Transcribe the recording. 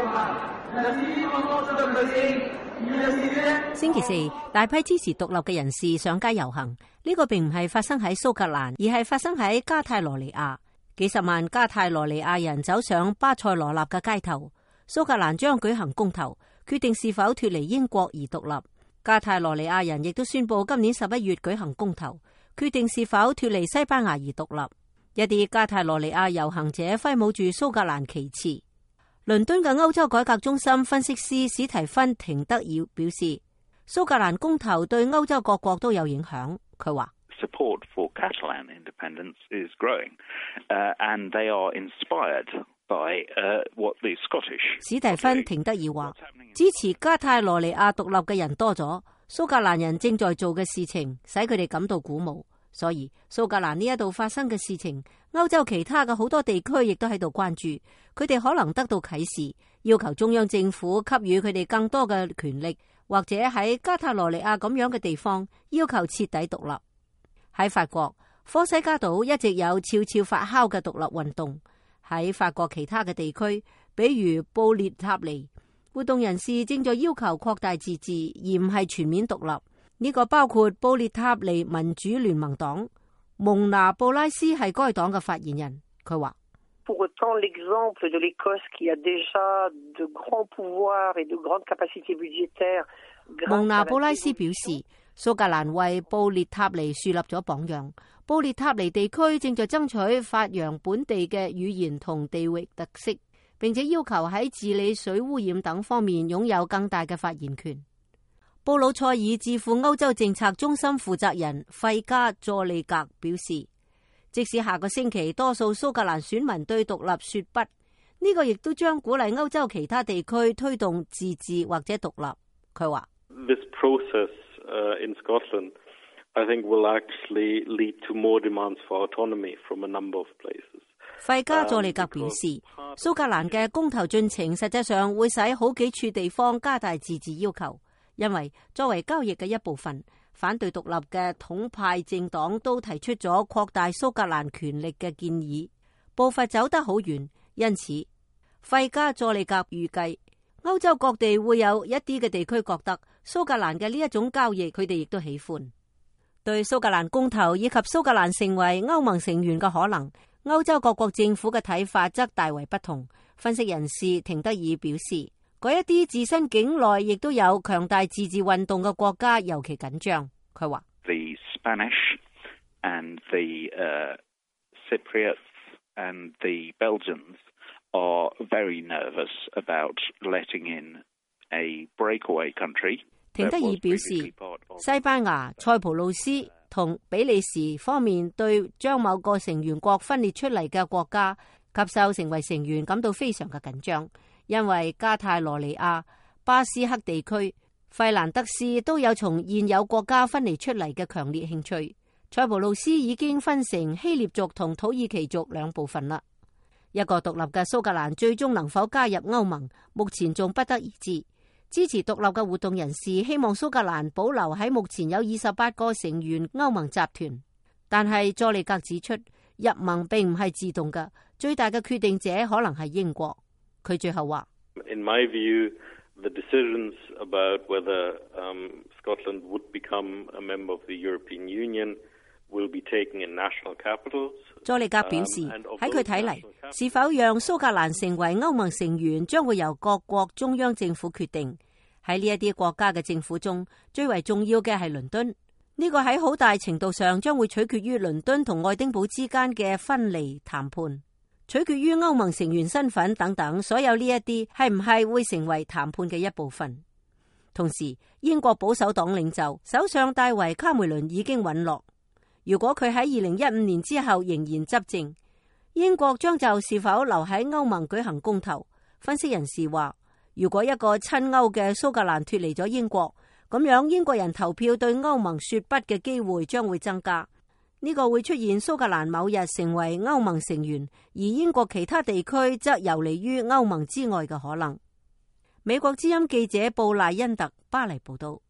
星期四，大批支持獨立嘅人士上街遊行。呢個並唔係發生喺蘇格蘭，而係發生喺加泰羅尼亞。幾十萬加泰羅尼亞人走上巴塞羅納嘅街頭。蘇格蘭將舉行公投，決定是否脫離英國而獨立。加泰羅尼亞人亦都宣布今年11月舉行公投，決定是否脫離西班牙而獨立。一啲加泰羅尼亞遊行者揮舞住蘇格蘭旗幟。倫敦嘅歐洲改革中心分析師史提芬·廷德爾表示，蘇格蘭公投對歐洲各國都有影響。佢話 ：Support for Catalan independence is growing, and they are inspired by what the Scottish。史蒂芬·廷德爾話：支持加泰羅尼亞獨立嘅人多咗，蘇格蘭人正在做嘅事情使佢哋感到鼓舞。所以蘇格蘭呢一度發生嘅事情，歐洲其他嘅好多地區亦都喺度關注，佢哋可能得到啟示，要求中央政府給予佢哋更多嘅權力，或者喺加泰羅尼亞咁樣嘅地方要求徹底獨立。喺法國，科西嘉島一直有悄悄發酵嘅獨立運動。喺法國其他嘅地區，比如布列塔尼，活動人士正在要求擴大自治，而唔係全面獨立。呢個包括布列塔尼民主聯盟黨，蒙拿布拉斯係該黨嘅發言人。佢話：蒙拿布拉斯表示，蘇格蘭為布列塔尼樹立咗榜樣。布列塔尼地區正在爭取發揚本地嘅語言同地域特色，並且要求喺治理水污染等方面擁有更大嘅發言權。布魯塞爾智庫歐洲政策中心負責人費加佐利格表示，即使下個星期多數蘇格蘭選民對獨立說不，呢個亦都將鼓勵歐洲其他地區推動自治或者獨立。佢話 ：This process in Scotland, I think, will actually lead to more demands for autonomy from a number of places。 費加佐利格表示，蘇格蘭嘅公投進程實際上會使好幾處地方加大自治要求。因為作為交易嘅一部分，反對獨立嘅統派政黨都提出咗擴大蘇格蘭權力嘅建議，步伐走得好遠。因此，費加佐利格預計歐洲各地會有一啲嘅地區覺得蘇格蘭嘅呢一種交易，佢哋亦都喜歡。對蘇格蘭公投以及蘇格蘭成為歐盟成員嘅可能，歐洲各國政府嘅睇法則大為不同。分析人士廷德爾表示，嗰一啲自身境內亦都有強大自治運動嘅國家尤其緊張。佢話 ：The Spanish and the Cypriots and the Belgians are very nervous about letting in a breakaway country。廷德爾表示，西班牙、塞浦路斯同比利時方面對將某個成員國分裂出嚟嘅國家吸收成為成員感到非常嘅緊張。因為加泰羅尼亞、巴斯克地區、費蘭德斯都有從現有國家分離出嚟嘅強烈興趣。塞浦路斯已經分成希臘族同土耳其族兩部分啦。一個獨立嘅蘇格蘭最終能否加入歐盟，目前仲不得而知。支持獨立嘅活動人士希望蘇格蘭保留喺目前有28個成員歐盟集團，但係佐利格指出，入盟並唔係自動嘅，最大嘅決定者可能係英國。佢最後話 ：In my view, the decisions about whether Scotland would become a member of the European Union will be taken in national capitals。 佐利格表示，喺佢睇嚟，是否讓蘇格蘭成為歐盟成員，將會由各國中央政府決定。喺呢一啲國家嘅政府中，最為重要嘅係倫敦。呢個喺好大程度上將會取決於倫敦同愛丁堡之間嘅分離談判。取決於歐盟成員身份等等，所有呢一啲係唔係會成為談判嘅一部分。同時，英國保守黨領袖首相戴維卡梅倫已經隕落。如果佢喺2015年之後仍然執政，英國將就是否留喺歐盟舉行公投。分析人士話，如果一個親歐嘅蘇格蘭脫離咗英國，咁樣英國人投票對歐盟說不嘅機會將會增加。呢個會出現蘇格蘭某日成為歐盟成員，而英國其他地區則游離於歐盟之外嘅可能。美國之音記者布賴恩特巴黎報道。